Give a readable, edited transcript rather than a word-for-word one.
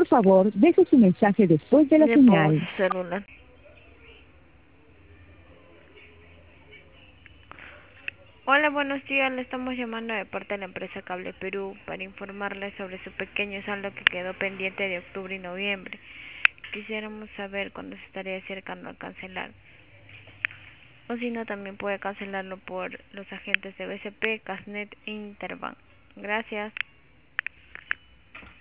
Por favor, deje su mensaje después de la Le pongo señal. su celular. Hola, buenos días. Le estamos llamando de parte de la empresa Cable Perú para informarle sobre su pequeño saldo que quedó pendiente de octubre y noviembre. Quisiéramos saber cuándo se estaría acercando a cancelar. O si no, también puede cancelarlo por los agentes de BCP, Casnet e Interbank. Gracias.